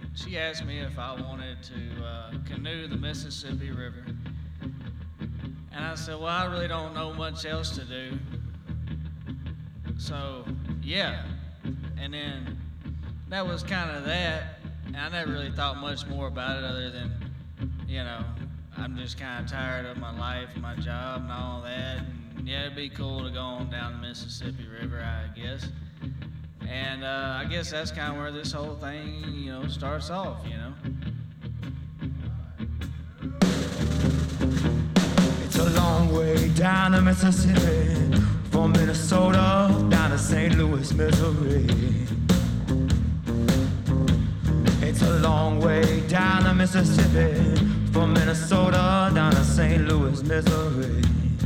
she asked me if I wanted to canoe the Mississippi River. And I said, well, I really don't know much else to do. So, yeah. And then that was kind of that. And I never really thought much more about it other than, I'm just kind of tired of my life and my job and all that. And yeah, it'd be cool to go on down the Mississippi River, I guess. And I guess that's kind of where this whole thing, starts off, It's a long way down the Mississippi, from Minnesota down to St. Louis, Missouri. It's a long way down the Mississippi, from Minnesota down to St. Louis, Missouri.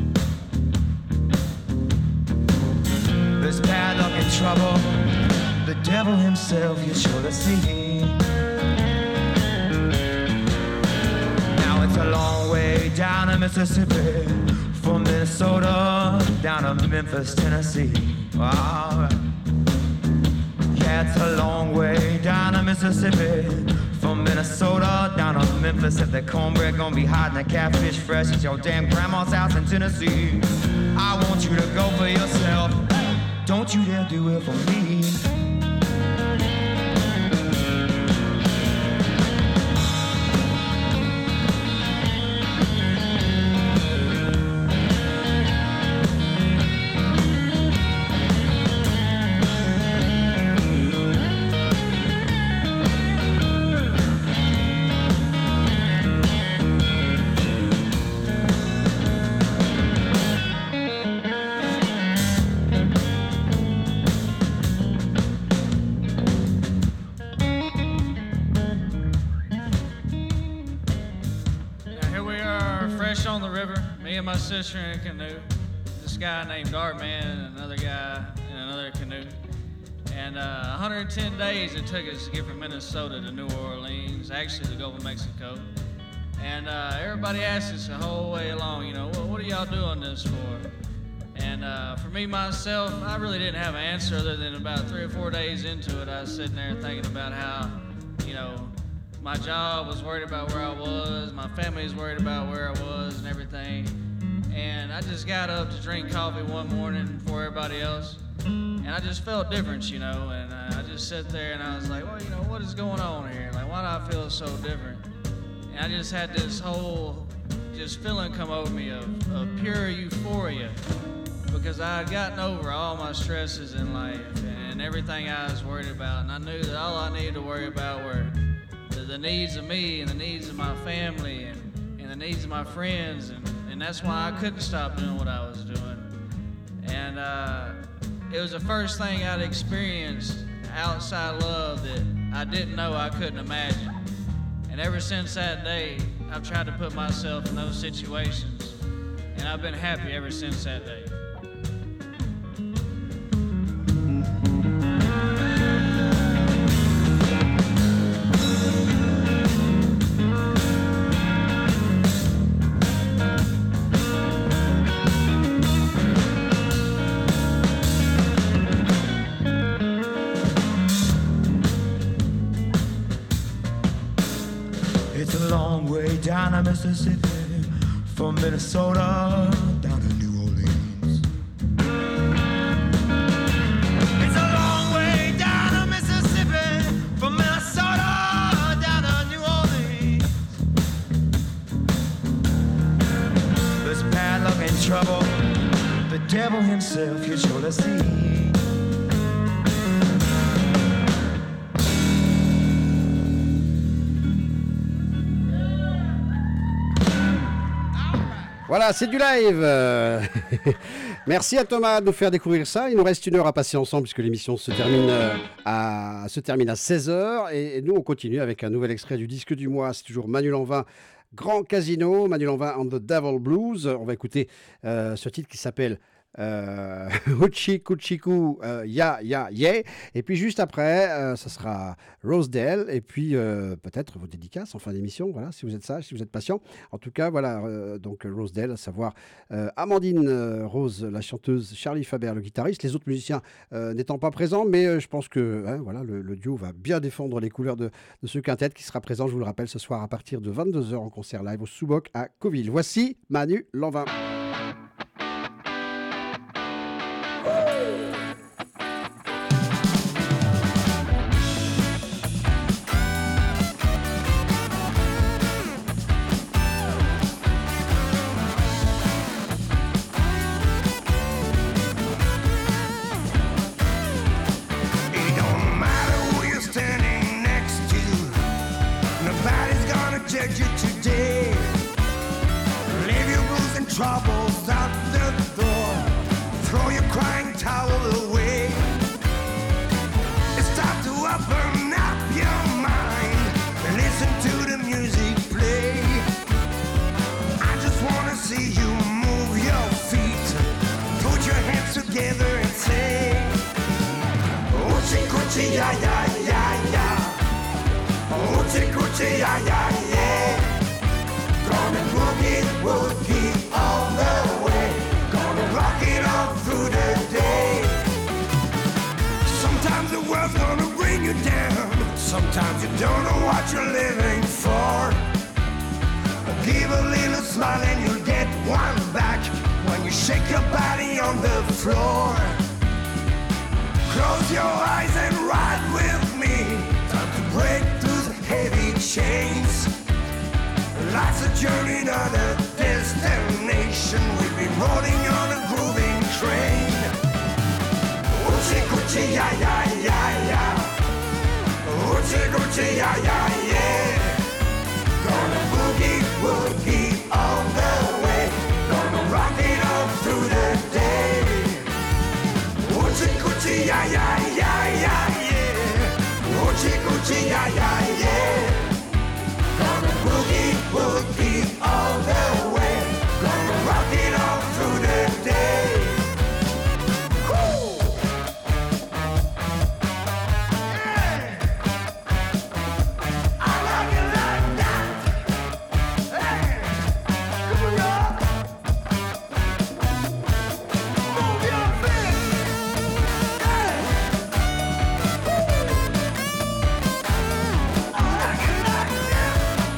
There's bad luck and trouble, the devil himself you're sure to see. Now it's a long way down the Mississippi, from Minnesota down to Memphis, Tennessee. All right. Yeah, it's a long way down the Mississippi, from Minnesota down to Memphis. If the cornbread gonna be hot and the catfish fresh at your damn grandma's house in Tennessee, I want you to go for yourself. Don't you dare do it for me. My sister in a canoe, this guy named Dartman and another guy in another canoe, and 110 days it took us to get from Minnesota to New Orleans, actually the Gulf of Mexico. And everybody asked us the whole way along, what are y'all doing this for? And for me myself, I really didn't have an answer other than about 3 or 4 days into it, I was sitting there thinking about how, my job was worried about where I was, my family was worried about where I was and everything. And I just got up to drink coffee one morning before everybody else, and I just felt different, and I just sat there and I was like, well, what is going on here? Like, why do I feel so different? And I just had this whole feeling come over me of pure euphoria, because I had gotten over all my stresses in life and everything I was worried about, and I knew that all I needed to worry about were the needs of me and the needs of my family and the needs of my friends, and that's why I couldn't stop doing what I was doing. And it was the first thing I'd experienced outside love that I didn't know I couldn't imagine. And ever since that day, I've tried to put myself in those situations, and I've been happy ever since that day. Down the Mississippi, from Minnesota down to New Orleans. It's a long way down the Mississippi, from Minnesota down to New Orleans. There's bad luck and trouble, the devil himself you're sure to see. Voilà, c'est du live. Merci à Thomas de nous faire découvrir ça. Il nous reste 1 heure à passer ensemble puisque l'émission se termine à 16h. Et nous, on continue avec un nouvel extrait du disque du mois. C'est toujours Manu Lanvin, Grand Casino, Manu Lanvin and the Devil Blues. On va écouter ce titre qui s'appelle Uchi Kuchiku, Ya Ya Yeah. Et puis juste après, ça sera Rosedale. Et puis peut-être vos dédicaces en fin d'émission. Voilà, si vous êtes sage, si vous êtes patient. En tout cas, voilà, donc Rosedale, à savoir Amandine Rose, la chanteuse, Charlie Faber, le guitariste. Les autres musiciens n'étant pas présents, mais je pense que voilà, le duo va bien défendre les couleurs de ce quintet qui sera présent, je vous le rappelle, ce soir à partir de 22h en concert live au Sous-Boc à Coville. Voici Manu Lanvin. Troubles out the door. Throw your crying towel away. It's time to open up your mind and listen to the music play. I just wanna see you move your feet. Put your hands together and say Uchi Kuchi ya ya ya ya. Uchi Kuchi ya ya yeah. Gonna boogie woogie all the way. Gonna rock it all through the day. Sometimes the world's gonna bring you down. Sometimes you don't know what you're living for. Give a little smile and you'll get one back when you shake your body on the floor. Close your eyes and ride with me. Time to break through the heavy chains. Life's a journey, not a destination. We'll be rolling on a grooving train. Uchi Kuchi ya ya ya ya. Uchi Kuchi ya ya yeah. Gonna boogie woogie all the way. Gonna rock it all through the day. Uchi Kuchi ya ya ya ya yeah. Uchi Kuchi ya ya yeah. Gonna boogie woogie all the way. Gonna rock it all through the day. Woo! Yeah. I like it like that. Hey, come on, y'all. Move your feet. Hey. Woo. I like it like that.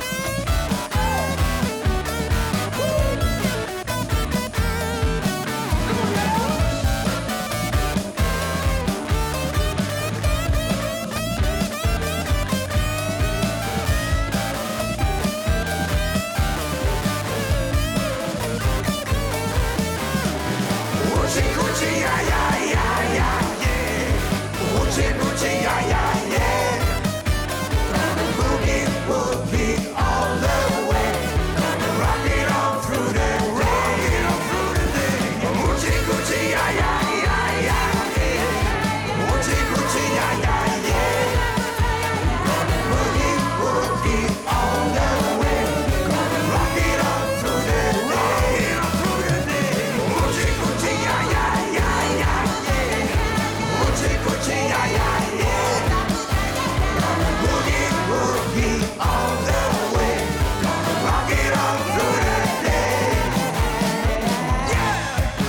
Uchi Kuchi ya ya ya ya yeah. Uchi Kuchi ya ya yeah. Gonna boogie woogie all the way. Gonna rock it all through the day. Uchi Kuchi ya ya ya ya yeah. Uchi Kuchi ya ya yeah. Gonna boogie woogie all the way. Gonna rock it all through the day. Uchi Kuchi ya ya ya ya yeah. Uchi Kuchi ya ya yeah. Gonna boogie woogie all the way. Gonna rock it all through the day. Yeah.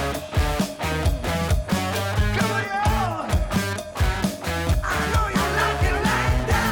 Come on, y'all. I know you like it like that.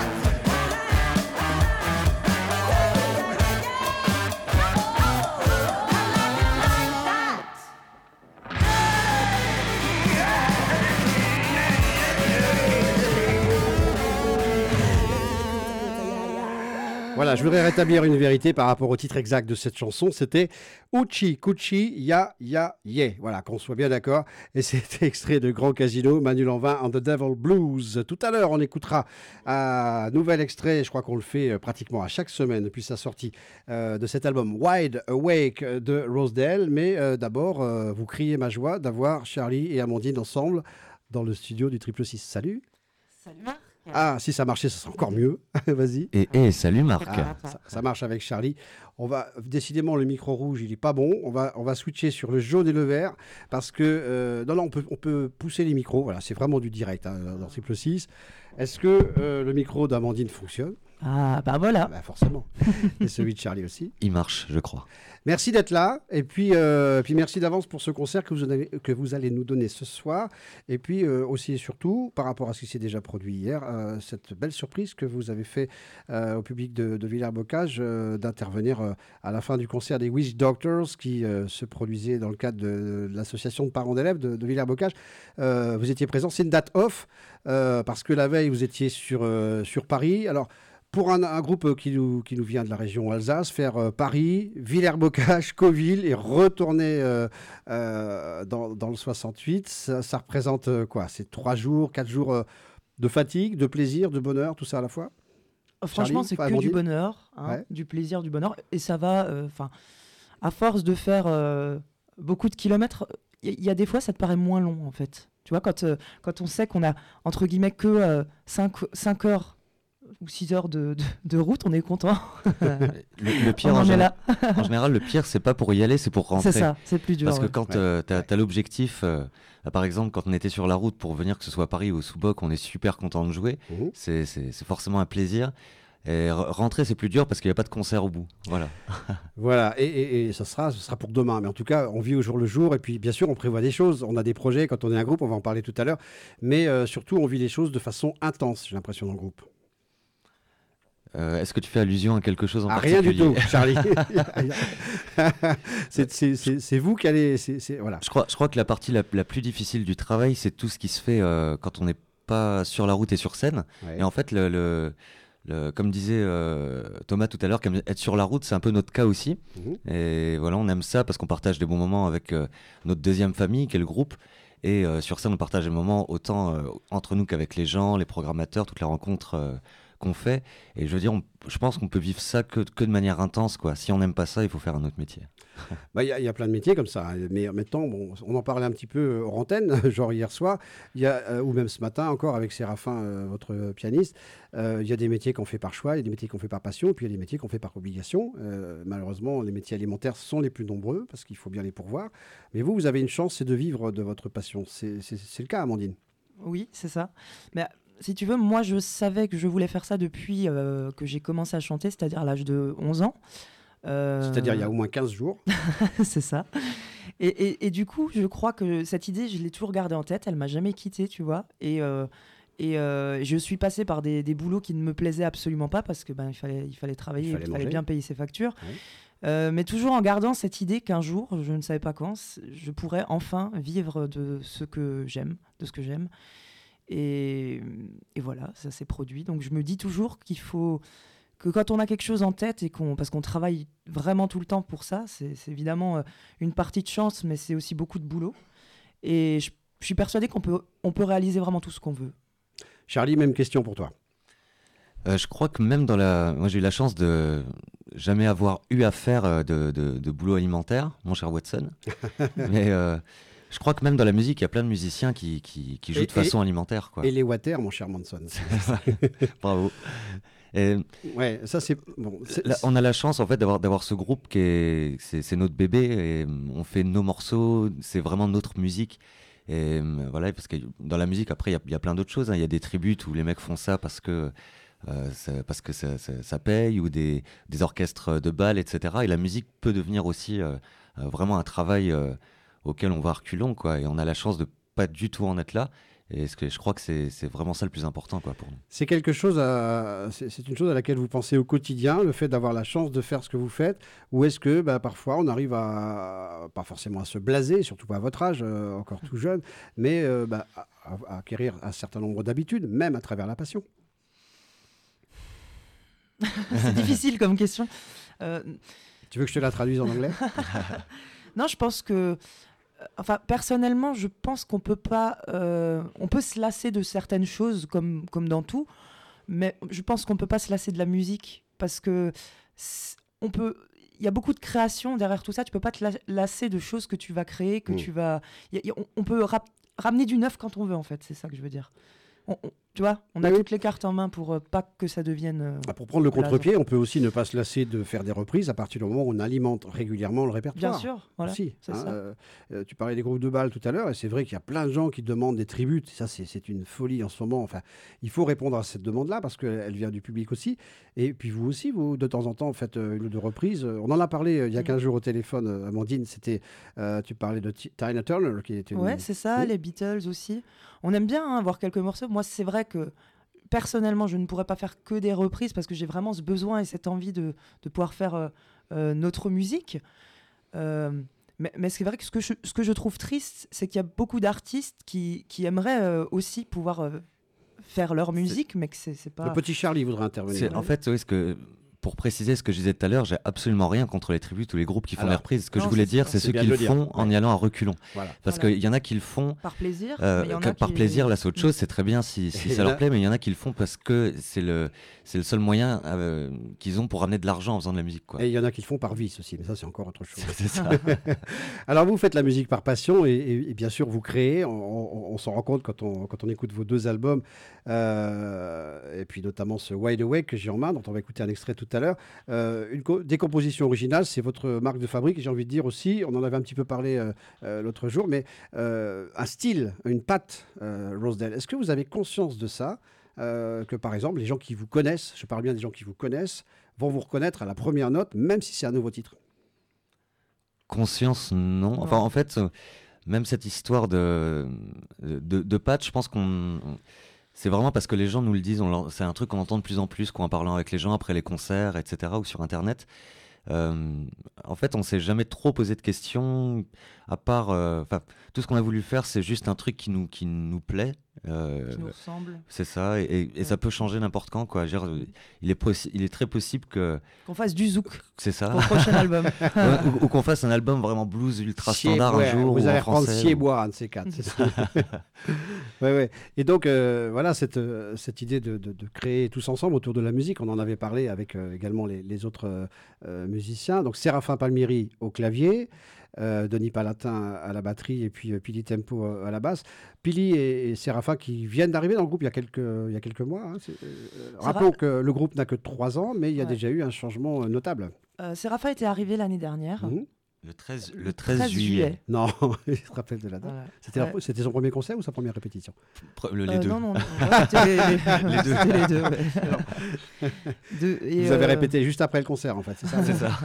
Voilà, je voudrais rétablir une vérité par rapport au titre exact de cette chanson. C'était Uchi Kuchi Ya Ya Yeah. Voilà, qu'on soit bien d'accord. Et c'était extrait de Grand Casino, Manu Lanvin and the Devil Blues. Tout à l'heure, on écoutera un nouvel extrait. Je crois qu'on le fait pratiquement à chaque semaine depuis sa sortie de cet album Wide Awake de Rosedale. Mais d'abord, vous criez ma joie d'avoir Charlie et Amandine ensemble dans le studio du Triple 6. Salut. Salut Marc. Ah, si ça marchait, ça serait encore mieux. Vas-y. Et salut Marc. Ah, ça marche avec Charlie. Décidément, le micro rouge, il est pas bon. On va switcher sur le jaune et le vert parce que non, on peut pousser les micros. Voilà, c'est vraiment du direct dans l'article 6. Est-ce que le micro d'Amandine fonctionne? Ah, bah voilà. Bah, forcément. Et celui de Charlie aussi. Il marche, je crois. Merci d'être là. Et puis merci d'avance pour ce concert que vous allez nous donner ce soir. Et puis aussi et surtout, par rapport à ce qui s'est déjà produit hier, cette belle surprise que vous avez fait au public de Villers-Bocage d'intervenir à la fin du concert des Witch Doctors qui se produisait dans le cadre de l'association de parents d'élèves de Villers-Bocage. Vous étiez présent. C'est une date off parce que la veille, vous étiez sur Paris. Alors, pour un groupe qui nous vient de la région Alsace, faire Paris, Villers-Bocage, Cauville et retourner dans le 68, ça représente quoi? C'est 3 jours, 4 jours de fatigue, de plaisir, de bonheur, tout ça à la fois? Franchement, c'est que du bonheur, Ouais. du plaisir, du bonheur. Et ça va, à force de faire beaucoup de kilomètres, il y a des fois, ça te paraît moins long, en fait. Tu vois, quand on sait qu'on a, entre guillemets, que 5 heures ou 6 heures de route, on est content. Le pire, On en en est là. général, le pire, c'est pas pour y aller, c'est pour rentrer. C'est ça, c'est plus dur. Parce que ouais. quand t'as l'objectif, par exemple, quand on était sur la route pour venir, que ce soit à Paris ou sous Boc, on est super content de jouer. Mhm. C'est forcément un plaisir. Et rentrer, c'est plus dur parce qu'il n'y a pas de concert au bout. Voilà. Voilà, et ce sera pour demain. Mais en tout cas, on vit au jour le jour. Et puis, bien sûr, on prévoit des choses. On a des projets quand on est un groupe, on va en parler tout à l'heure. Mais surtout, on vit les choses de façon intense, j'ai l'impression, dans le groupe. Est-ce que tu fais allusion à quelque chose en Rien particulier? du tout, Charlie. c'est vous qui allez... voilà. Je crois que la partie la plus difficile du travail, c'est tout ce qui se fait quand on n'est pas sur la route et sur scène. Ouais. Et en fait, comme disait Thomas tout à l'heure, être sur la route, c'est un peu notre cas aussi. Mhm. Et voilà, on aime ça parce qu'on partage des bons moments avec notre deuxième famille, qui est le groupe. Et sur scène, on partage des moments autant entre nous qu'avec les gens, les programmateurs, toutes les rencontres qu'on fait. Et je veux dire, je pense qu'on peut vivre ça que de manière intense, quoi. Si on n'aime pas ça, il faut faire un autre métier. Bah, y a plein de métiers comme ça. Mais maintenant, bon, on en parlait un petit peu hors antenne, genre hier soir, ou même ce matin encore avec Séraphin, votre pianiste. Il y a des métiers qu'on fait par choix, il y a des métiers qu'on fait par passion, et puis il y a des métiers qu'on fait par obligation. Malheureusement, les métiers alimentaires sont les plus nombreux parce qu'il faut bien les pourvoir. Mais vous avez une chance, c'est de vivre de votre passion. C'est le cas, Amandine. Oui, c'est ça. Mais si tu veux, moi, je savais que je voulais faire ça depuis que j'ai commencé à chanter, c'est-à-dire à l'âge de 11 ans. C'est-à-dire il y a au moins 15 jours. C'est ça. Et du coup, je crois que cette idée, je l'ai toujours gardée en tête. Elle m'a jamais quittée, tu vois. Et je suis passée par des boulots qui ne me plaisaient absolument pas parce que il fallait travailler, il fallait manger. bien payer ses factures. Oui. Mais toujours en gardant cette idée qu'un jour, je ne savais pas quand, je pourrais enfin vivre de ce que j'aime, de ce que j'aime. Et voilà, ça s'est produit. Donc je me dis toujours qu'il faut que quand on a quelque chose en tête et parce qu'on travaille vraiment tout le temps pour ça, c'est évidemment une partie de chance, mais c'est aussi beaucoup de boulot. Et je suis persuadée qu'on peut réaliser vraiment tout ce qu'on veut. Charlie, même question pour toi. Je crois que même moi j'ai eu la chance de jamais avoir eu à faire de boulot alimentaire, mon cher Watson. Mais je crois que même dans la musique, il y a plein de musiciens qui jouent de façon alimentaire, quoi. Et les water, mon cher Manson. Bravo. Et Ouais, ça c'est... Bon, là, on a la chance en fait d'avoir ce groupe c'est notre bébé et on fait nos morceaux, c'est vraiment notre musique. Et voilà, parce que dans la musique, après, il y a plein d'autres choses, hein. Il y a des tributes où les mecs font ça parce que ça paye, ou des orchestres de bal, etc. Et la musique peut devenir aussi vraiment un travail auquel on va reculons, quoi. Et on a la chance de pas du tout en être là. Et je crois que c'est vraiment ça le plus important, quoi, pour nous. c'est quelque chose c'est une chose à laquelle vous pensez au quotidien, le fait d'avoir la chance de faire ce que vous faites, ou est-ce que parfois on arrive pas forcément à se blaser, surtout pas à votre âge, encore tout jeune, mais à acquérir un certain nombre d'habitudes, même à travers la passion. C'est difficile comme question. Tu veux que je te la traduise en anglais? Non, je pense que... personnellement, je pense qu'on peut pas... on peut se lasser de certaines choses, comme dans tout, mais je pense qu'on peut pas se lasser de la musique, parce que il y a beaucoup de création derrière tout ça. Tu peux pas te lasser de choses que tu vas créer, que tu vas... On peut ramener du neuf quand on veut, en fait. C'est ça que je veux dire. tu vois, on a Oui. toutes les cartes en main pour pas que ça devienne... Pour prendre le Blason. contre-pied, on peut aussi ne pas se lasser de faire des reprises à partir du moment où on alimente régulièrement le répertoire. Bien sûr, voilà, Aussi, c'est hein, ça. tu parlais des groupes de bal tout à l'heure, et c'est vrai qu'il y a plein de gens qui demandent des tributes. Ça, c'est une folie en ce moment. Enfin, il faut répondre à cette demande-là parce qu'elle vient du public aussi. Et puis vous aussi, vous, de temps en temps, faites une ou deux reprises. On en a parlé il y a 15 jours au téléphone, Amandine. C'était, tu parlais de Tina Turner, qui était une... Ouais, c'est ça, Oui. les Beatles aussi. On aime bien avoir quelques morceaux. Moi, c'est vrai que personnellement, je ne pourrais pas faire que des reprises parce que j'ai vraiment ce besoin et cette envie de pouvoir faire notre musique. Mais c'est vrai que ce que je trouve triste, c'est qu'il y a beaucoup d'artistes qui aimeraient aussi pouvoir faire leur musique, mais que c'est pas... Le petit Charlie voudrait intervenir. En fait, oui, pour préciser ce que je disais tout à l'heure, j'ai absolument rien contre les tributes ou les groupes qui font Alors, des reprises. Ce que non, je voulais c'est dire, ça. c'est C'est ceux bien qui de le le dire. font en y allant à reculons. Voilà. Parce Voilà. qu'il y en a qui le font Par plaisir. mais il y en a par qui- plaisir, là c'est autre chose, c'est très bien si Et ça là- leur plaît, mais il y en a qui le font parce que c'est le seul moyen qu'ils ont pour ramener de l'argent en faisant de la musique. Quoi. Et il y en a qui le font par vice aussi, mais ça, c'est encore autre chose. C'est ça. Alors, vous faites la musique par passion et bien sûr, vous créez. On s'en rend compte quand on écoute vos deux albums, et puis notamment ce Wide Awake que j'ai en main, dont on va écouter un extrait tout à l'heure. Des compositions originales, c'est votre marque de fabrique. Et j'ai envie de dire aussi, on en avait un petit peu parlé l'autre jour, mais un style, une patte, Rosedale. Est-ce que vous avez conscience de ça, que par exemple, les gens qui vous connaissent, je parle bien des gens qui vous connaissent, vont vous reconnaître à la première note, même si c'est un nouveau titre? Conscience, non. Enfin, en fait, même cette histoire de patch, je pense c'est vraiment parce que les gens nous le disent. C'est un truc qu'on entend de plus en plus, en parlant avec les gens après les concerts, etc., ou sur Internet. En fait, on s'est jamais trop posé de questions, à part, tout ce qu'on a voulu faire, c'est juste un truc qui nous plaît. qui nous ressemble. C'est ça, et ça peut changer n'importe quand, quoi. Je veux dire, il est très possible Qu'on fasse du zouk c'est ça, pour le prochain album. Ouais, ou qu'on fasse un album vraiment blues ultra standard Ouais, un jour, vous ou allez en reprendre français. Siebois, un de ces quatre. C'est ça. Ouais. Et donc, voilà, cette idée de créer tous ensemble autour de la musique, on en avait parlé avec également les autres musiciens. Donc, Séraphin Palmieri au clavier, Denis Palatin à la batterie et puis Pili Tempo à la basse. Pili et Séraphin qui viennent d'arriver dans le groupe il y a quelques mois. Hein. Rappelons que le groupe n'a que 3 ans, mais il y a Ouais. déjà eu un changement notable. Séraphin était arrivé l'année dernière. Mhm. Le 13 juillet. Non, il se rappelle de la date. Voilà. C'était Ouais. C'était son premier concert ou sa première répétition? Les deux. Non, ouais, c'était les deux. C'était les deux, ouais. Vous avez répété juste après le concert, en fait, c'est ça? C'est ça.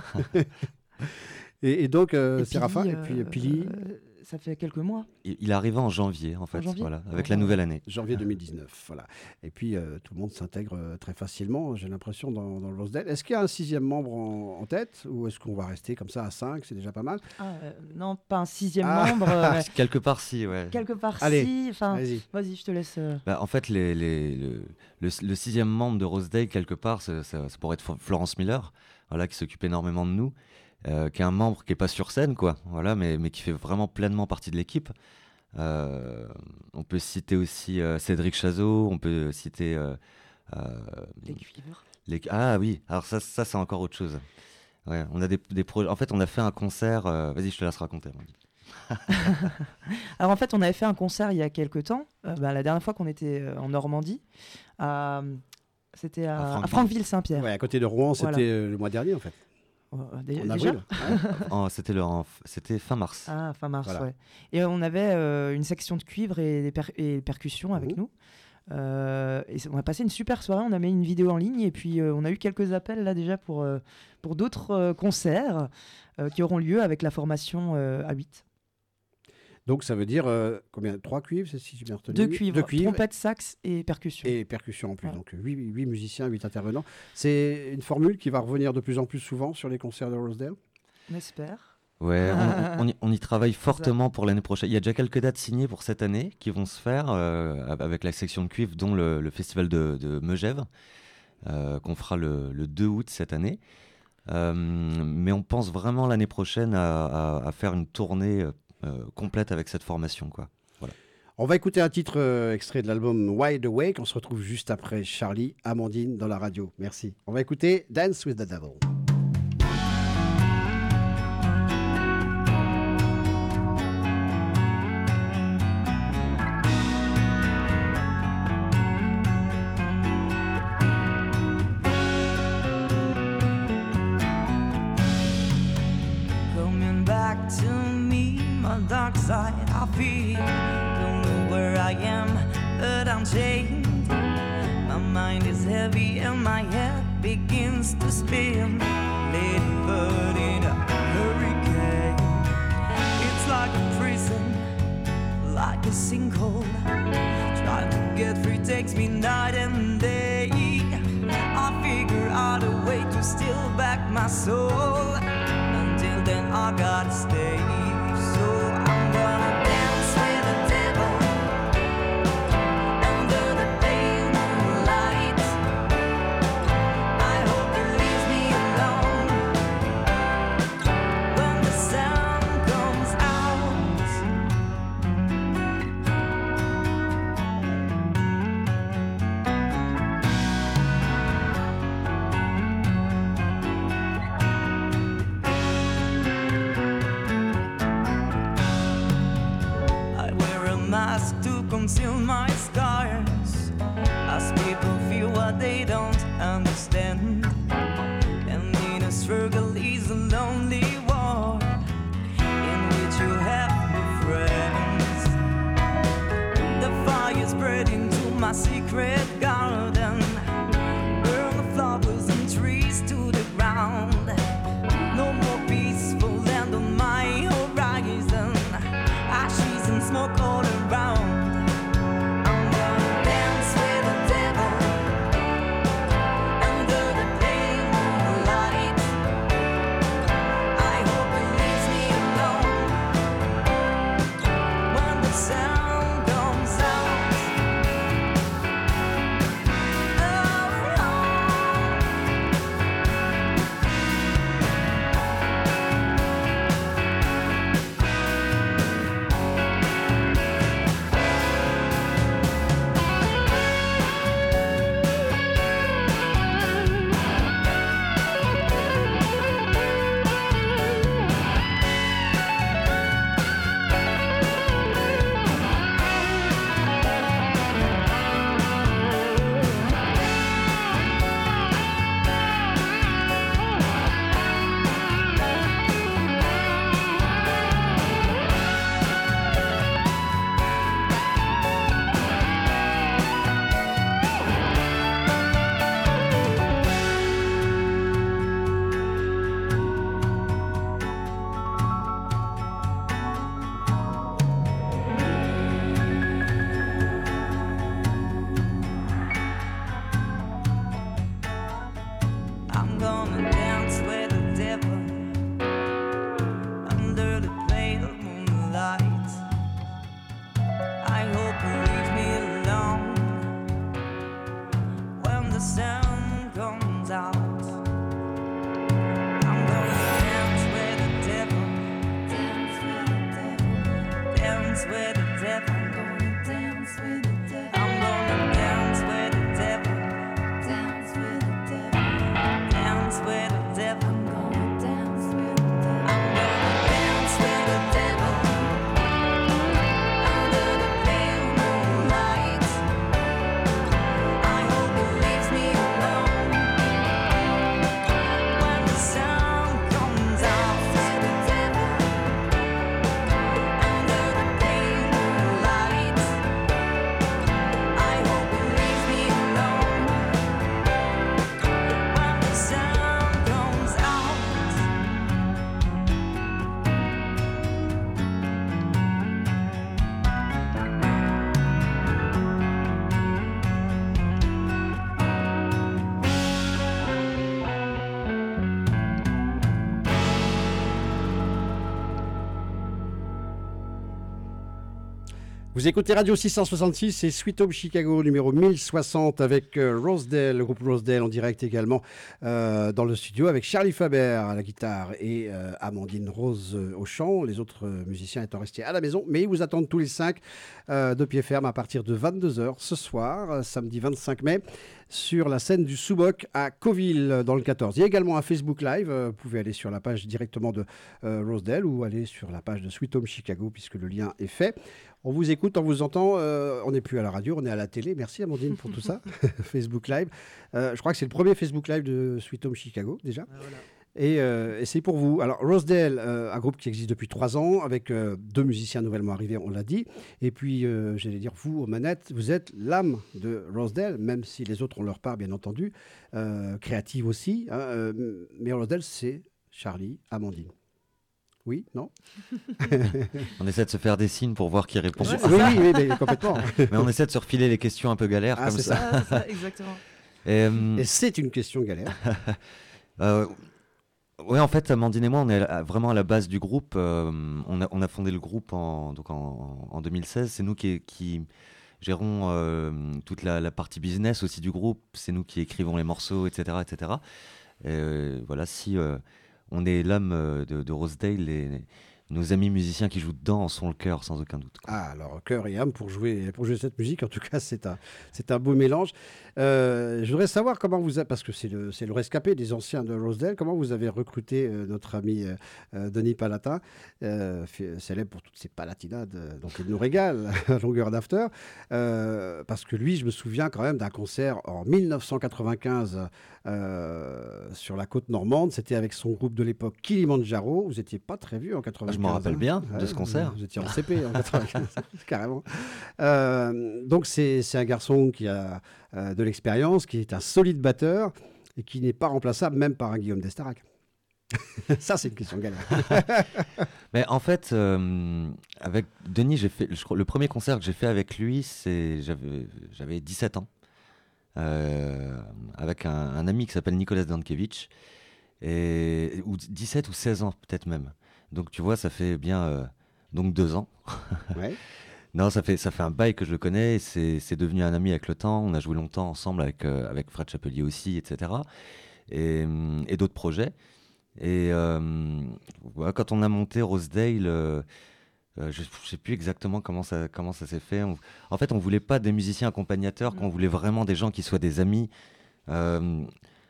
Et donc, Et Séraphin Pili, et puis Pili, ça fait quelques mois. Il est arrivé en janvier, en fait, janvier voilà, avec Ouais. la nouvelle année. janvier 2019. Voilà. Et puis, tout le monde s'intègre très facilement, j'ai l'impression, dans le Rosedale. Est-ce qu'il y a un 6e membre en tête ou est-ce qu'on va rester comme ça à 5? C'est déjà pas mal. Non, pas un 6e Ah. membre. mais Quelque part, si, ouais. quelque part, Allez, si. Enfin, Vas-y. vas-y, je te laisse. En fait, le 6e membre de Rosedale, quelque part, ça pourrait être Florence Miller, voilà, qui s'occupe énormément de nous, qui est un membre qui n'est pas sur scène, quoi, voilà, mais qui fait vraiment pleinement partie de l'équipe. On peut citer aussi Cédric Chazot, on peut citer... Les cuivres. Ah oui, alors ça c'est encore autre chose. Ouais, on a des projets. En fait, on a fait un concert. Vas-y, je te laisse raconter. Amandine. Alors en fait, on avait fait un concert il y a quelques temps, la dernière fois qu'on était en Normandie, c'était À à Franqueville-Saint-Pierre. Ouais, à côté de Rouen, c'était Voilà. le mois dernier, en fait. Déjà En avril. Ouais. C'était fin mars. Ah, fin mars, Voilà. ouais. Et on avait une section de cuivre et des percussions avec Mhm. nous. On a passé une super soirée, on a mis une vidéo en ligne et puis on a eu quelques appels là déjà pour d'autres concerts qui auront lieu avec la formation à 8. Donc, ça veut dire combien? 3 cuivres, c'est si j'ai bien retenu? 2 cuivres, Deux cuivres trompette, sax et percussion. et percussions en plus. Ouais. Donc, 8 musiciens, 8 intervenants. C'est une formule qui va revenir de plus en plus souvent sur les concerts de Rosedale. On espère. Ouais, on y travaille fortement pour l'année prochaine. Il y a déjà quelques dates signées pour cette année qui vont se faire avec la section de cuivre, dont le festival de Megève, qu'on fera le 2 août cette année. Mais on pense vraiment l'année prochaine à faire une tournée complète avec cette formation, quoi. Voilà. On va écouter un titre extrait de l'album Wide Awake. On se retrouve juste après Charlie, Amandine dans la radio. Merci. On va écouter Dance with the Devil. inside I feel. Don't know where I am, but I'm chained. My mind is heavy and my head begins to spin. Let it burn in a hurricane. It's like a prison, like a sinkhole. Trying to get free takes me night and day. I figure out a way to steal back my soul. Until then I gotta stay. So I'm gonna dance with the devil under the pale moonlight. I hope he leaves me alone when the sun comes out. I wear a mask to conceal my scars, as people feel what they don't understand. And in a struggle is a lonely war in which you have no friends. The fire spread into my secret garden, burn the flowers and trees to the ground. No more peaceful land on my horizon, ashes and smoke all around. I'm gonna dance with the devil under the pale moonlight. I hope he leaves me alone when the sun comes out. Oh, I'm gonna dance with the devil under the pale moonlight. I hope he leaves me alone when the sun comes out. I'm gonna dance with the devil, dance with the devil, dance with the devil. I'm gonna dance with the devil. I'm gonna dance with the devil, dance with the devil. Dance with the devil. I'm gonna dance with the devil. I'm gonna dance with the devil under the pale moonlight. I hope he leaves me alone when the sun comes out. With the devil under the pale moonlight. I hope he leaves me alone when the sun comes out. Vous écoutez Radio 666 et Sweet Home Chicago numéro 1060 avec Rosedale, le groupe Rosedale en direct également dans le studio avec Charlie Faber à la guitare et Amandine Rose au chant. Les autres musiciens étant restés à la maison, mais ils vous attendent tous les 5 de pied ferme à partir de 22h ce soir, samedi 25 mai. Sur la scène du Souboc à Cauville dans le 14. Il y a également un Facebook Live. Vous pouvez aller sur la page directement de Rosedale ou aller sur la page de Sweet Home Chicago puisque le lien est fait. On vous écoute, on vous entend. On n'est plus à la radio, on est à la télé. Merci Amandine pour tout ça. Facebook Live. Je crois que c'est le premier Facebook Live de Sweet Home Chicago déjà. Voilà. Et c'est pour vous. Alors, Rosedale, un groupe qui existe depuis 3 ans, avec 2 musiciens nouvellement arrivés, on l'a dit. Et puis, j'allais dire, vous, aux manettes, vous êtes l'âme de Rosedale, même si les autres ont leur part, bien entendu, créative aussi. Hein, mais Rosedale, c'est Charlie, Amandine. Oui, non? On essaie de se faire des signes pour voir qui répond. Ouais, Oui, mais complètement. Mais on essaie de se refiler les questions un peu galères Ah, comme c'est ça. Ah, ça, exactement. Et, Et c'est une question galère. ouais, en fait, Amandine et moi, on est vraiment à la base du groupe. On a fondé le groupe en 2016. C'est nous qui gérons toute la partie business aussi du groupe. C'est nous qui écrivons les morceaux, etc., etc. Et voilà, si on est l'âme de Rosedale, nos amis musiciens qui jouent dedans en sont le cœur, sans aucun doute. Ah, alors, cœur et âme pour jouer cette musique. En tout cas, c'est un beau mélange. Je voudrais savoir comment vous avez, parce que c'est le rescapé des anciens de Rosedale, comment vous avez recruté notre ami Denis Palatin, célèbre pour toutes ses palatinades, donc il nous régale à longueur d'after, parce que lui, je me souviens quand même d'un concert en 1995 sur la côte normande. C'était avec son groupe de l'époque Kilimanjaro. Vous n'étiez pas très vieux en 95. Je m'en rappelle bien de Ouais, ce concert. Vous étiez en CP en 95, carrément. Donc c'est un garçon qui a de l'expérience, qui est un solide batteur et qui n'est pas remplaçable même par un Guillaume Destarac. Ça, c'est une question galère. Mais en fait, avec Denis, le premier concert que j'ai fait avec lui, j'avais 17 ans, avec un ami qui s'appelle Nicolas Dankiewicz, ou 17 ou 16 ans peut-être même. Donc tu vois, ça fait bien donc 2 ans. Ouais. Non, ça fait un bail que je le connais. C'est devenu un ami avec le temps. On a joué longtemps ensemble avec Fred Chapelier aussi, etc. Et d'autres projets. Et voilà, quand on a monté Rosedale, je ne sais plus exactement comment ça s'est fait. En fait, on ne voulait pas des musiciens accompagnateurs, qu'on voulait vraiment des gens qui soient des amis. Je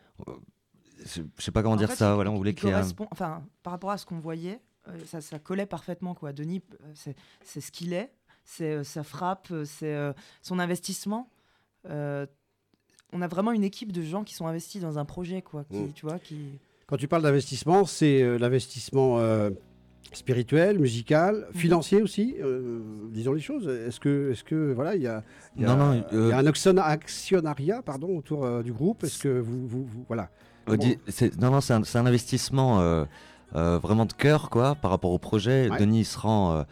ne sais pas comment dire ça. Voilà, on voulait qu'il y ait Enfin, par rapport à ce qu'on voyait, ça collait parfaitement, quoi. Denis, c'est ce qu'il est. C'est sa frappe, c'est son investissement. On a vraiment une équipe de gens qui sont investis dans un projet, quoi. Quand tu parles d'investissement, c'est l'investissement spirituel, musical, financier aussi. Disons les choses. Est-ce que voilà, il y a un actionnariat, autour du groupe. Est-ce que vous voilà. C'est un investissement vraiment de cœur, quoi, par rapport au projet. Ouais. Denis se rend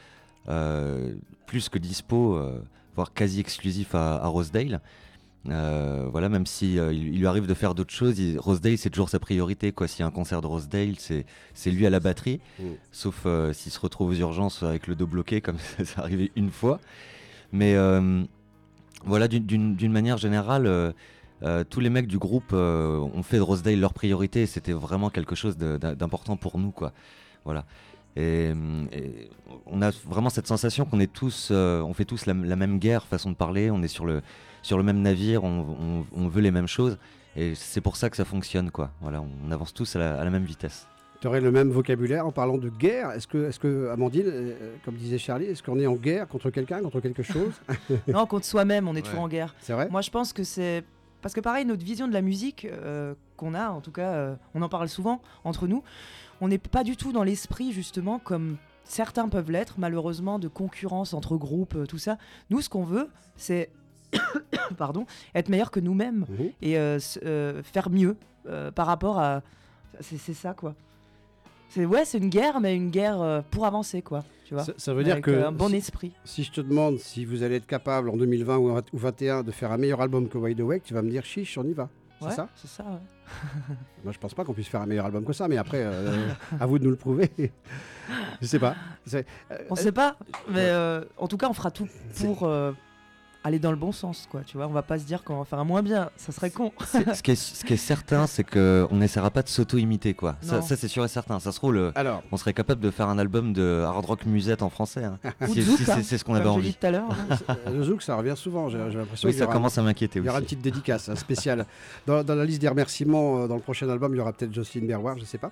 plus que dispo, voire quasi exclusif à Rosedale. Voilà, même si il lui arrive de faire d'autres choses, Rosedale c'est toujours sa priorité, quoi. S'il y a un concert de Rosedale, c'est lui à la batterie, sauf s'il se retrouve aux urgences avec le dos bloqué, comme c'est arrivé une fois. Mais voilà, d'une manière générale, tous les mecs du groupe ont fait de Rosedale leur priorité. C'était vraiment quelque chose d'important pour nous, quoi. Voilà. Et on a vraiment cette sensation qu'on est tous, on fait tous la même guerre, façon de parler. On est sur le même navire, on veut les mêmes choses. Et c'est pour ça que ça fonctionne, quoi. Voilà, on avance tous à la même vitesse. Tu aurais le même vocabulaire en parlant de guerre. Est-ce que Amandine, comme disait Charlie, est-ce qu'on est en guerre contre quelqu'un, contre quelque chose? Non, contre soi-même, on est toujours en guerre. C'est vrai? Moi, je pense que c'est... Parce que pareil, notre vision de la musique qu'on a, en tout cas, on en parle souvent entre nous, on n'est pas du tout dans l'esprit, justement, comme certains peuvent l'être, malheureusement, de concurrence entre groupes, tout ça. Nous, ce qu'on veut, c'est être meilleur que nous-mêmes et faire mieux par rapport à... C'est ça, quoi. C'est une guerre, mais une guerre pour avancer, quoi. Tu vois, ça veut dire que un bon esprit. Si je te demande si vous allez être capable en 2020 ou 2021 de faire un meilleur album que Wide Awake, tu vas me dire chiche, on y va. Ouais, c'est ça? C'est ça, ouais. Moi, je pense pas qu'on puisse faire un meilleur album que ça, mais après, à vous de nous le prouver. Je sais pas. On sait pas, mais en tout cas, on fera tout pour aller dans le bon sens, quoi. Tu vois, on va pas se dire qu'on va faire un moins bien, ça serait con. Ce qui est certain, c'est qu'on n'essaiera pas de s'auto-imiter, quoi. Ça c'est sûr et certain. Ça se trouve, on serait capable de faire un album de hard rock musette en français. Hein. Si c'est ce qu'on avait envie. Tout à l'heure. Le zouk, ça revient souvent. J'ai l'impression. Oui, ça commence à m'inquiéter. Il y aura une petite dédicace spéciale dans la liste des remerciements. Dans le prochain album, il y aura peut-être Jocelyne Berroir, je sais pas.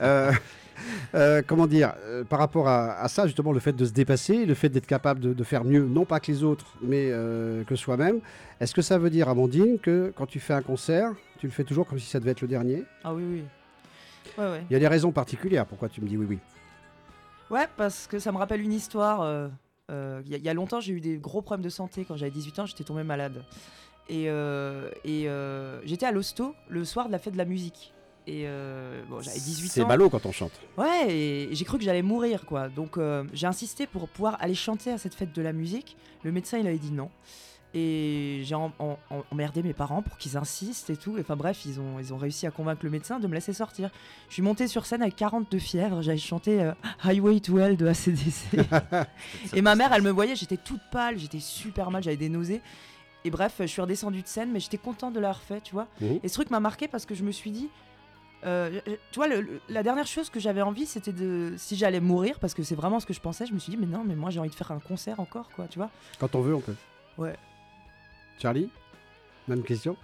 Comment dire, par rapport à ça, justement, le fait de se dépasser, le fait d'être capable de faire mieux, non pas que les autres, mais que soi-même. Est-ce que ça veut dire, Amandine, que quand tu fais un concert, tu le fais toujours comme si ça devait être le dernier? Ah oui. Ouais. Il y a des raisons particulières pourquoi tu me dis oui. Ouais, parce que ça me rappelle une histoire. Il y a longtemps, j'ai eu des gros problèmes de santé. Quand j'avais 18 ans, j'étais tombée malade. Et j'étais à l'hosto le soir de la fête de la musique. Et bon, j'avais 18 ans. C'est ballot quand on chante. Ouais, et j'ai cru que j'allais mourir, quoi. Donc j'ai insisté pour pouvoir aller chanter à cette fête de la musique. Le médecin, il avait dit non. Et j'ai emmerdé mes parents pour qu'ils insistent et tout. Enfin bref, ils ont réussi à convaincre le médecin de me laisser sortir. Je suis montée sur scène avec 42 fièvre. J'avais chanté Highway to Hell de AC/DC. Et ma mère, elle me voyait, j'étais toute pâle, j'étais super mal, j'avais des nausées. Et bref, je suis redescendue de scène, mais j'étais contente de l'avoir fait, tu vois. Et ce truc m'a marqué parce que je me suis dit... tu vois, la dernière chose que j'avais envie, c'était si j'allais mourir, parce que c'est vraiment ce que je pensais, je me suis dit, mais non, mais moi j'ai envie de faire un concert encore, quoi, tu vois. Quand on veut, on peut. Ouais. Charlie, même question.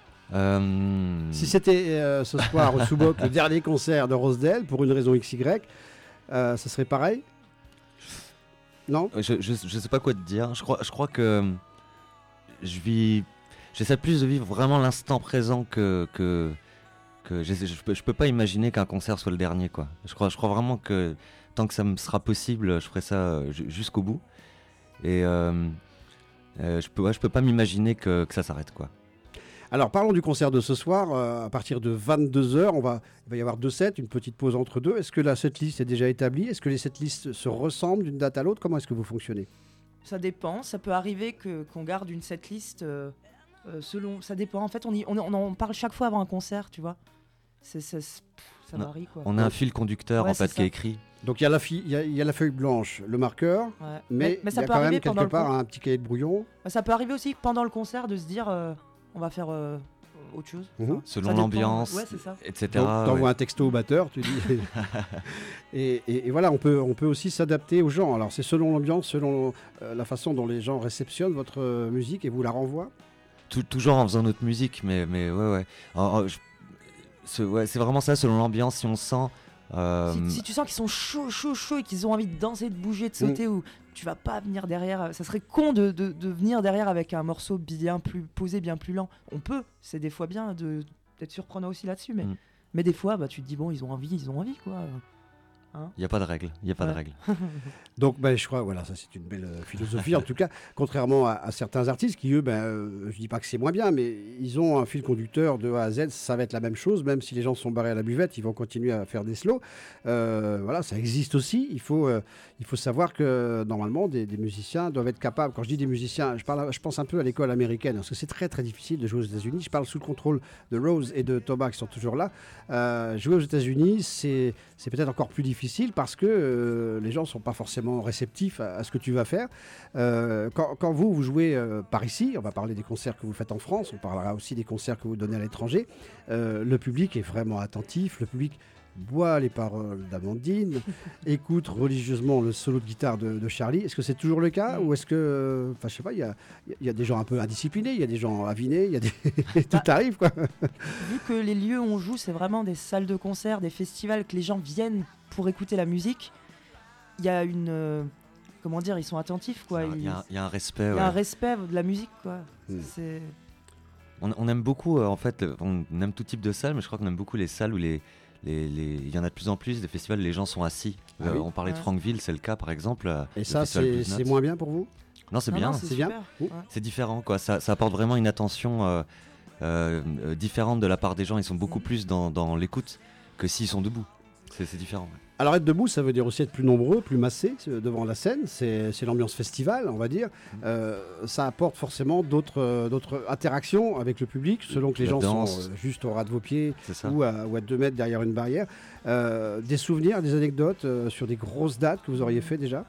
Si Si c'était ce soir au Sous-Boc le dernier concert de Rosedale, pour une raison XY, ça serait pareil? Non? je sais pas quoi te dire. Je crois que j'essaie plus de vivre vraiment l'instant présent que je peux pas imaginer qu'un concert soit le dernier, quoi. Je crois vraiment que tant que ça me sera possible, je ferai ça jusqu'au bout. Et je peux pas m'imaginer que ça s'arrête, quoi. Alors parlons du concert de ce soir. À partir de 22h, il va y avoir 2 sets, une petite pause entre deux. Est-ce que la setlist est déjà établie? Est-ce que les setlists se ressemblent d'une date à l'autre? Comment est-ce que vous fonctionnez? Ça dépend, ça peut arriver qu'on garde une setlist selon... Ça dépend, en fait, on en parle chaque fois avant un concert, tu vois. Ça varie, quoi. On a un fil conducteur, Ouais, en fait, c'est qui est ça. écrit. Donc il y a la feuille blanche, le marqueur, Ouais. mais il y ça a peut quand même arriver quelque pendant le part un petit cahier de brouillon. Ça peut arriver aussi pendant le concert de se dire on va faire autre chose. Mhm. Selon ça dépend. l'ambiance, Ouais, c'est ça. etc. Donc t'envoies ouais. un texto au batteur, tu dis. et voilà, on peut aussi s'adapter aux gens. Alors c'est selon l'ambiance, selon la façon dont les gens réceptionnent votre musique et vous la renvoient. Toujours en faisant notre musique, mais ouais. C'est vraiment ça, selon l'ambiance, si on sent... Si tu sens qu'ils sont chauds et qu'ils ont envie de danser, de bouger, de sauter, ou tu vas pas venir derrière. Ça serait con de venir derrière avec un morceau bien plus posé, bien plus lent. On peut, c'est des fois bien d'être surprenant aussi là-dessus, mais des fois, tu te dis bon, ils ont envie, quoi. Il n'y a pas de règle, Donc je crois, voilà, ça c'est une belle philosophie. En tout cas, contrairement à certains artistes qui, eux, je dis pas que c'est moins bien, mais ils ont un fil conducteur de A à Z, ça va être la même chose, même si les gens sont barrés à la buvette, ils vont continuer à faire des slows. Voilà, ça existe aussi. Il faut savoir que normalement, des musiciens doivent être capables. Quand je dis des musiciens, je pense un peu à l'école américaine, parce que c'est très très difficile de jouer aux États-Unis. Je parle sous le contrôle de Rose et de Thomas qui sont toujours là. Jouer aux États-Unis, c'est peut-être encore plus difficile parce que les gens ne sont pas forcément réceptifs à ce que tu vas faire. Quand vous jouez par ici, on va parler des concerts que vous faites en France, on parlera aussi des concerts que vous donnez à l'étranger, le public est vraiment attentif, le public boit les paroles d'Amandine, écoute religieusement le solo de guitare de Charlie. Est-ce que c'est toujours le cas ou est-ce que, je sais pas, il y a des gens un peu indisciplinés, il y a des gens avinés, il y a des... tout arrive, quoi. Vu que les lieux où on joue, c'est vraiment des salles de concert, des festivals, que les gens viennent pour écouter la musique, il y a une... comment dire, ils sont attentifs, quoi. Il y a un respect. Il y a un respect de la musique, quoi. C'est... On aime beaucoup, en fait, on aime tout type de salles, mais je crois qu'on aime beaucoup les salles où il y en a de plus en plus, des festivals où les gens sont assis. Ah oui. On parlait de Frankville, c'est le cas, par exemple. Et ça, c'est moins bien pour vous? Non, c'est bien. c'est bien. Ouais. C'est différent, quoi. Ça apporte vraiment une attention différente de la part des gens. Ils sont beaucoup plus dans l'écoute que s'ils sont debout. C'est différent. Ouais. Alors être debout, ça veut dire aussi être plus nombreux, plus massés devant la scène. C'est l'ambiance festival, on va dire. Ça apporte forcément d'autres interactions avec le public, selon que les gens sont juste au ras de vos pieds ou à 2 mètres derrière une barrière. Des souvenirs, des anecdotes sur des grosses dates que vous auriez fait déjà?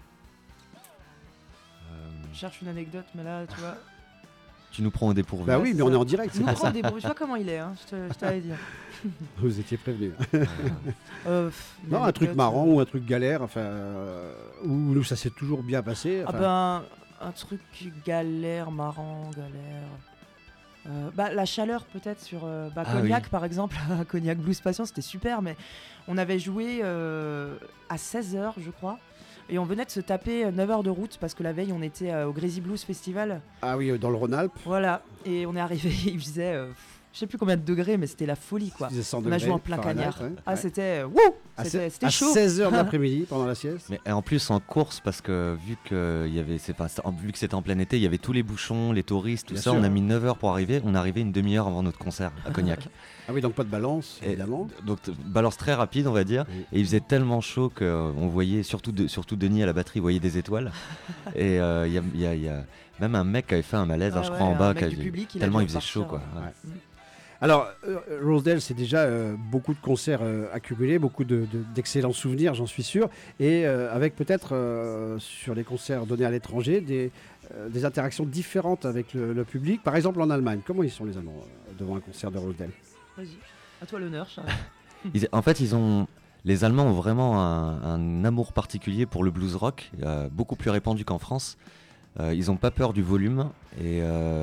Je cherche une anecdote, mais là, tu vois... Tu nous prends au dépourvu. Bah oui, mais on est en direct. Nous prend des bruits. Je vois comment il est, je t'avais dit. Vous étiez prévenu. Non, un truc marrant ou un truc galère, où ça s'est toujours bien passé. Un truc galère, marrant, galère. La chaleur peut-être sur Cognac, oui. par exemple. Cognac Blues Passion, c'était super, mais on avait joué à 16h, je crois. Et on venait de se taper 9 heures de route parce que la veille on était au Crazy Blues Festival. Ah oui, dans le Rhône-Alpes. Voilà, et on est arrivé, il faisait, je sais plus combien de degrés, mais c'était la folie, quoi. Il faisait 100 On a joué en plein Fahrenheit, cagnard. ouais. Ah, Ouais. c'était À chaud. 16h de l'après-midi pendant la sieste. Mais en plus en course, parce que vu que c'était en plein été, il y avait tous les bouchons, les touristes, tout Bien ça. sûr. On a mis 9 heures pour arriver. On est arrivé une demi-heure avant notre concert à Cognac. Ah oui, donc pas de balance, Et évidemment. donc balance très rapide, on va dire. Oui. Et il faisait tellement chaud qu'on voyait, surtout Denis à la batterie, voyait des étoiles. Et il y a même un mec qui avait fait un malaise, Ah je ouais, crois, en un bas. mec du public, il a tellement dû il faisait repartir, chaud, quoi. ouais. Ouais. Alors, Rosedale, c'est déjà beaucoup de concerts accumulés, beaucoup d'excellents souvenirs, j'en suis sûr. Et avec peut-être, sur les concerts donnés à l'étranger, des interactions différentes avec le public. Par exemple, en Allemagne, comment ils sont les Allemands devant un concert de Rosedale? Vas-y, à toi l'honneur, Charles. En fait, les Allemands ont vraiment un amour particulier pour le blues rock, beaucoup plus répandu qu'en France. Ils n'ont pas peur du volume et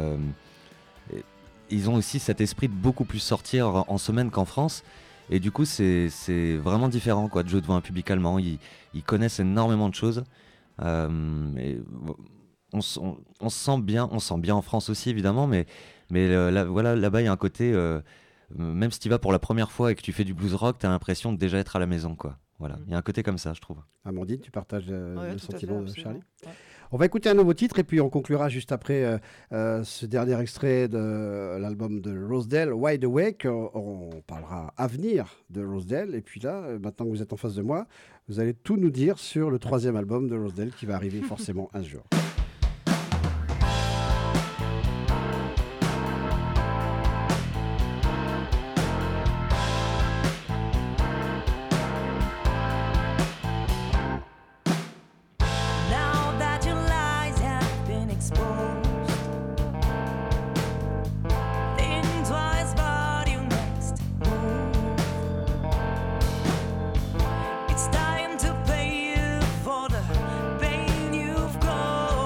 ils ont aussi cet esprit de beaucoup plus sortir en semaine qu'en France. Et du coup, c'est vraiment différent, quoi, de jouer devant un public allemand. Ils connaissent énormément de choses. Et on se sent bien en France aussi, évidemment, mais voilà, là-bas, il y a un côté... même si tu vas pour la première fois et que tu fais du blues rock, tu as l'impression de déjà être à la maison, quoi. Voilà, il y a un côté comme ça, je trouve. Amandine, tu partages Ouais, le tout à sentiment fait, de absolument. Charlie? Ouais. On va écouter un nouveau titre et puis on conclura juste après ce dernier extrait de l'album de Rosedale, Wide Awake. On parlera avenir de Rosedale. Et puis là, maintenant que vous êtes en face de moi, vous allez tout nous dire sur le 3e album de Rosedale qui va arriver forcément un jour. Now that your lies have been exposed, think twice about your next move. It's time to pay you for the pain you've caused.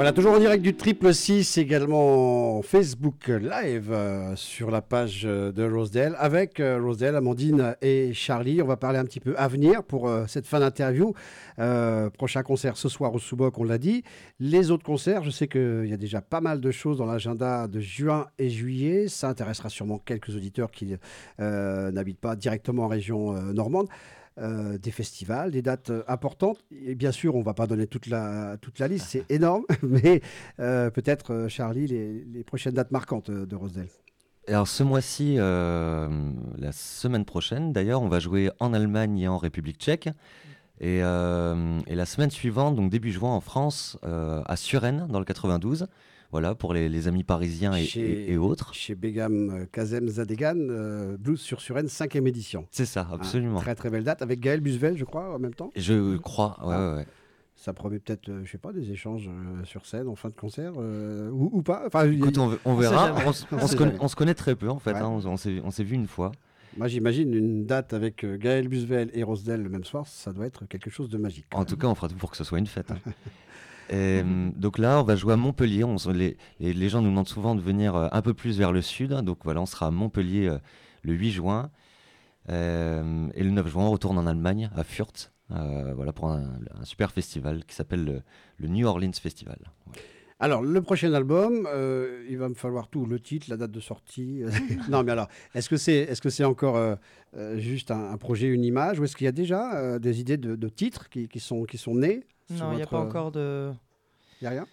Voilà, toujours en direct du Triple 6, également Facebook Live sur la page de Rosedale, avec Rosedale, Amandine et Charlie. On va parler un petit peu avenir pour cette fin d'interview. Prochain concert ce soir au Sous-Boc, on l'a dit. Les autres concerts, je sais qu'il y a déjà pas mal de choses dans l'agenda de juin et juillet. Ça intéressera sûrement quelques auditeurs qui n'habitent pas directement en région normande. Des festivals, des dates importantes. Et bien sûr, on ne va pas donner toute la liste, c'est énorme, mais peut-être, Charlie, les prochaines dates marquantes de Rosedale. Alors ce mois-ci, la semaine prochaine d'ailleurs, on va jouer en Allemagne et en République tchèque. Et la semaine suivante, donc début juin en France, à Suresnes, dans le 92. Voilà, pour les amis parisiens et autres. Chez Begam Kazem Zadegan, Blues sur Suresnes, 5e édition. C'est ça, absolument. Très très belle date, avec Gaël Busvel, je crois, en même temps. Je crois, ouais. Ça promet peut-être, je sais pas, des échanges sur scène en fin de concert, ou pas. Enfin, écoute, on verra. jamais. On se connaît très peu, en fait. Ouais. Hein, on s'est vu une fois. Moi, j'imagine une date avec Gaël Busvel et Rosedale le même soir, ça doit être quelque chose de magique. En tout cas, on fera tout pour que ce soit une fête. Hein. Et, donc là, on va jouer à Montpellier. Les gens nous demandent souvent de venir un peu plus vers le sud. Donc voilà, on sera à Montpellier le 8 juin. Et le 9 juin, on retourne en Allemagne, à Fürth. Voilà, pour un super festival qui s'appelle le New Orleans Festival. Voilà. Alors, le prochain album, il va me falloir tout, le titre, la date de sortie. Non, mais alors, est-ce que c'est encore juste un projet, une image, ou est-ce qu'il y a déjà des idées de titres qui sont nés Non, il n'y a pas encore de... Il n'y a rien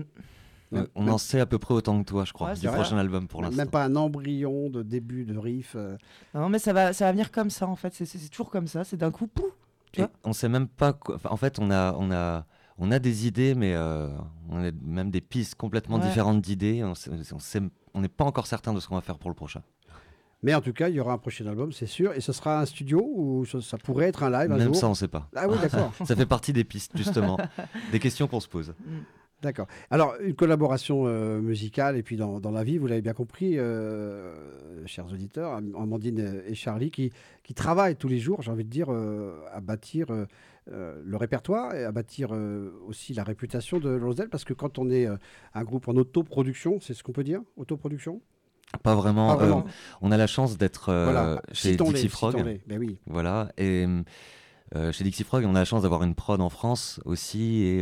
On en sait à peu près autant que toi, je crois, Ouais, du c'est prochain album pour l'instant. Même pas un embryon de début de riff. Non, mais ça va venir comme ça, en fait. C'est toujours comme ça. C'est d'un coup, pouf, tu vois. On sait même pas. En fait, on a des idées, mais on a même des pistes complètement différentes d'idées. On n'est pas encore certain de ce qu'on va faire pour le prochain. Mais en tout cas, il y aura un prochain album, c'est sûr. Et ce sera un studio ou ça pourrait être un live un Même jour. ça, on ne sait pas. Ah oui, d'accord. Ça fait partie des pistes, justement. Des questions qu'on se pose. D'accord. Alors, une collaboration musicale, et puis dans la vie, vous l'avez bien compris, chers auditeurs, Amandine et Charlie, qui travaillent tous les jours, j'ai envie de dire, à bâtir le répertoire et à bâtir aussi la réputation de Rosedale, parce que quand on est un groupe en autoproduction, c'est ce qu'on peut dire, autoproduction ? Pas vraiment. Pas vraiment. On a la chance d'être Voilà. chez Citons-les, Dixie Frog. citons-les. Ben oui. Voilà. Et chez Dixie Frog, on a la chance d'avoir une prod en France aussi et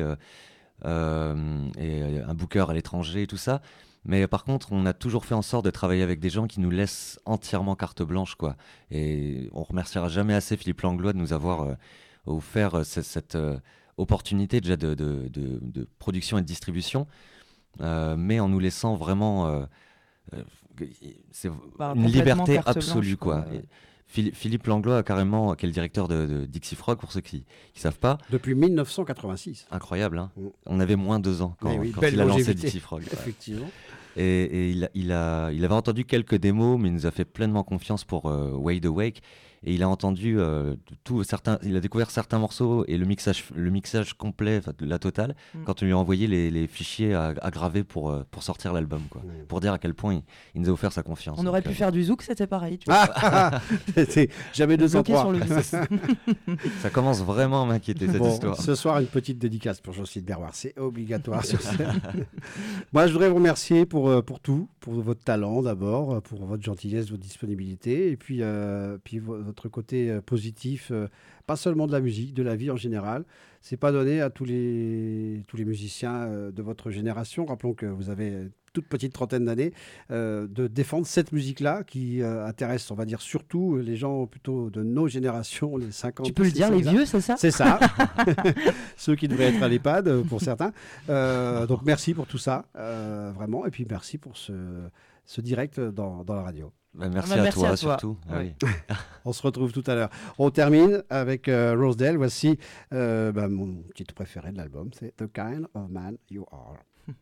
un booker à l'étranger et tout ça. Mais par contre, on a toujours fait en sorte de travailler avec des gens qui nous laissent entièrement carte blanche, quoi. Et on remerciera jamais assez Philippe Langlois de nous avoir offert cette opportunité déjà de production et de distribution, mais en nous laissant vraiment c'est une liberté carte absolue, blanche, quoi. ouais. Philippe Langlois, carrément, qui est le directeur de Dixie Frog, pour ceux qui ne savent pas. Depuis 1986. Incroyable, hein. Mm. On avait moins 2 ans quand, Mais oui, quand belle il a lancé longévité. Dixie Frog. Ouais. Effectivement. Et il avait entendu quelques démos, mais il nous a fait pleinement confiance pour Wide Awake. Et il a entendu il a découvert certains morceaux et le mixage complet, la totale, quand on lui a envoyé les fichiers à graver pour sortir l'album, quoi. Pour dire à quel point il nous a offert sa confiance. On aurait Donc, pu faire du zouk, c'était pareil. Tu vois. C'est jamais Bloqué 203. sur le zouk. ça commence vraiment à m'inquiéter, cette Bon, histoire. ce soir, une petite dédicace pour Jocelyne Berroir. C'est obligatoire sur scène. Moi, je voudrais vous remercier pour tout, pour votre talent d'abord, pour votre gentillesse, votre disponibilité, et puis votre côté positif, pas seulement de la musique, de la vie en général. C'est pas donné à tous les musiciens de votre génération. Rappelons que vous avez toute petite trentaine d'années, de défendre cette musique-là qui intéresse, on va dire, surtout les gens plutôt de nos générations, les 50. Tu peux le dire, les vieux, c'est ça? C'est ça. Ceux qui devraient être à l'EHPAD, pour certains. Donc, merci pour tout ça, vraiment. Et puis, merci pour ce direct dans la radio. Merci Merci à à toi, toi. surtout. Ah Ouais. oui. On se retrouve tout à l'heure. On termine avec Rosedale. Voici mon titre préféré de l'album. C'est The Kind of Man You Are.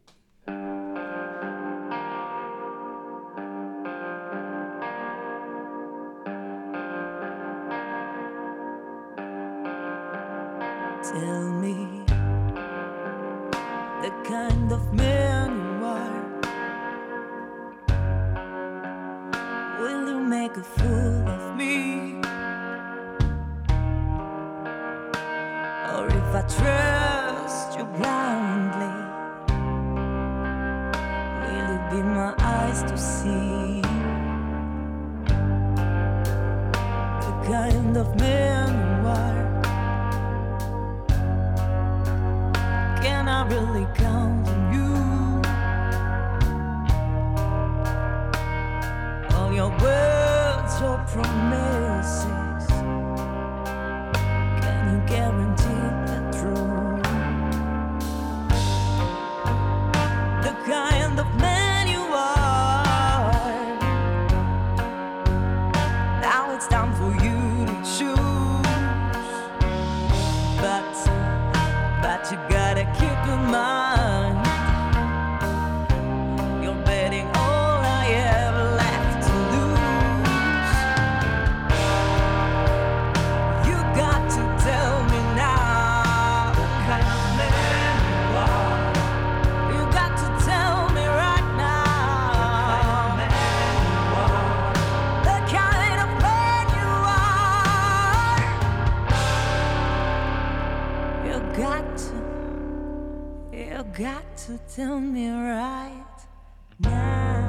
Tell me the kind of man you are. Will you make a fool of me? Or if I trust you blindly, give my eyes to see the kind of man you are. Can I really count on you? All your words or promises, can you guarantee the truth? The kind of man you are. Now it's time for you to choose. But you gotta keep in mind, you're betting all I have left to lose. You got to tell me now what kind of man you are. You got to tell me right now the kind of man you are. You got to tell me right now.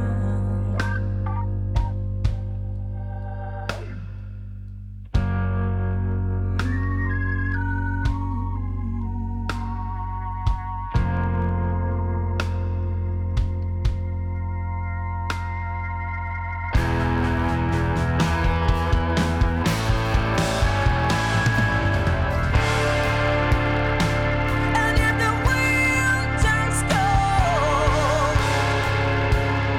And if the wind turns cold,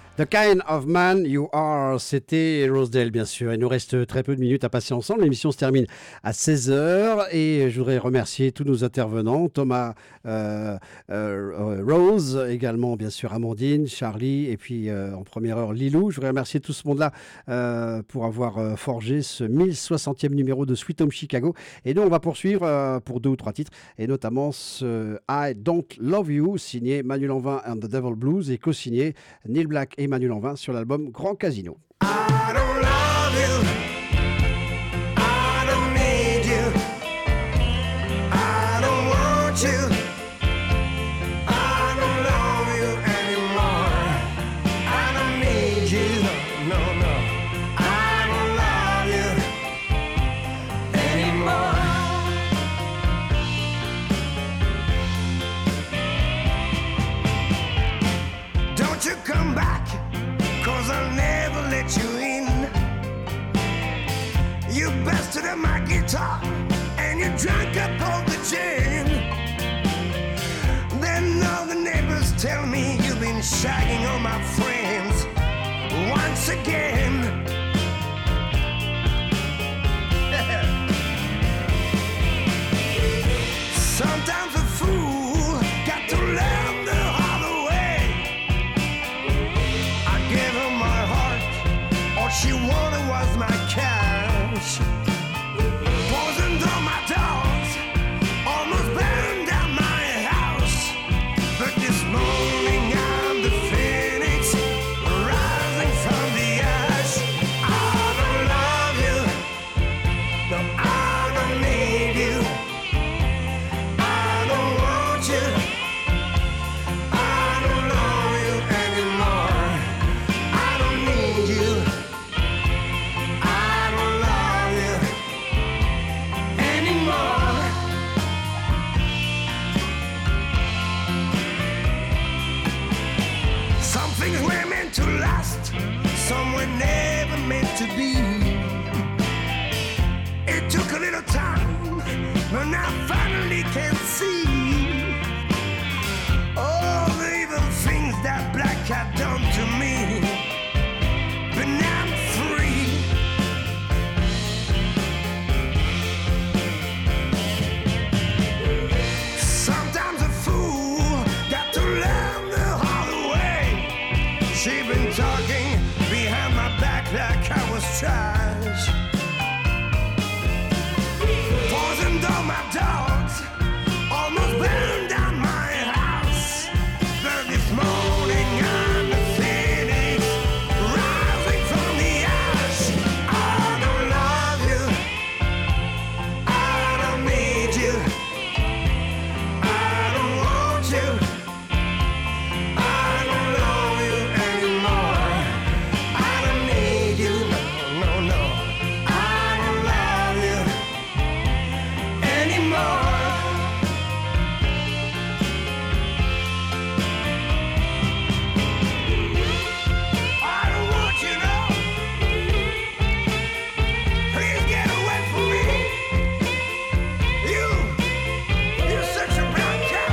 The Kind of Man You Are, c'était Rosedale bien sûr. Il nous reste très peu de minutes à passer ensemble. L'émission se termine à 16h et je voudrais remercier tous nos intervenants, Thomas, Rose, également bien sûr Amandine, Charlie et puis en première heure Lilou. Je voudrais remercier tout ce monde-là pour avoir forgé ce 1060e numéro de Sweet Home Chicago. Et nous on va poursuivre pour 2 ou 3 titres et notamment ce I Don't Love You signé Manu Lanvin and the Devil Blues et co-signé Neil Black et Manu Lanvin sur l'album Grand Casino. I don't love you. I don't need you. I don't want you. I don't love you anymore. I don't need you. No, no. I don't love you anymore. Don't you come back, 'cause I'll never let you in. You busted up my guitar and you drank up all the gin. Then all the neighbors tell me you've been shagging all my friends once again. Sometimes a fool got to learn the hard way. I gave her my heart, all she wanted was my cash. Poisoned all my dogs, almost burned down my house. But this morning I'm the phoenix, rising from the ash. I don't love you, no, I don't need you. I don't want you, I don't love you anymore. I don't need you, I don't love you anymore. Some things were meant to last, some were never meant to be. It took a little time, but now I finally can see all the evil things that black had done to me. But now I'm free. Sometimes a fool got to learn the hard way. She been talking behind my back like I was trash. Poisoned all my dogs, almost burned down my house. But this morning I'm the phoenix, rising from the ash. I don't love you, I don't need you, I don't want you, I don't love you anymore. I don't need you, no, no, I don't love you anymore. I don't want you now. Please get away from me. You're such a brown cat.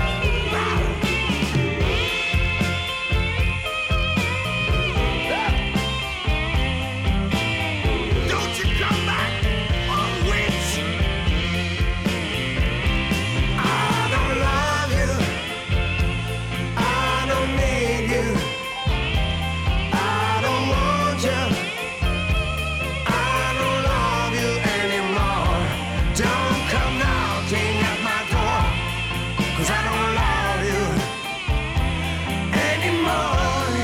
Don't you come back, oh witch. I don't love you, I don't need you, I don't want you, I don't love you anymore. Don't come knocking at my door, 'cause I don't love you anymore,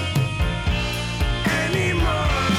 anymore.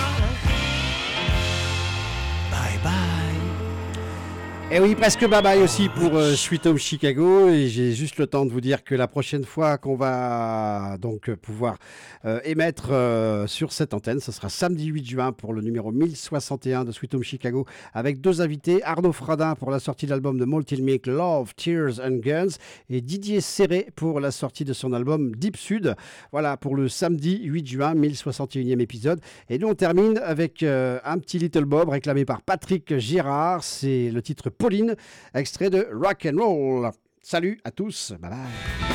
Bye bye. Et oui, presque bye-bye aussi pour Sweet Home Chicago. Et j'ai juste le temps de vous dire que la prochaine fois qu'on va donc pouvoir émettre sur cette antenne, ce sera samedi 8 juin pour le numéro 1061 de Sweet Home Chicago avec 2 invités. Arnaud Fradin pour la sortie de l'album de Malty Milk, Love, Tears and Guns. Et Didier Serré pour la sortie de son album Deep Sud. Voilà pour le samedi 8 juin, 1061e épisode. Et nous on termine avec un petit Little Bob réclamé par Patrick Girard. C'est le titre Pauline, extrait de Rock and Roll. Salut à tous, bye bye.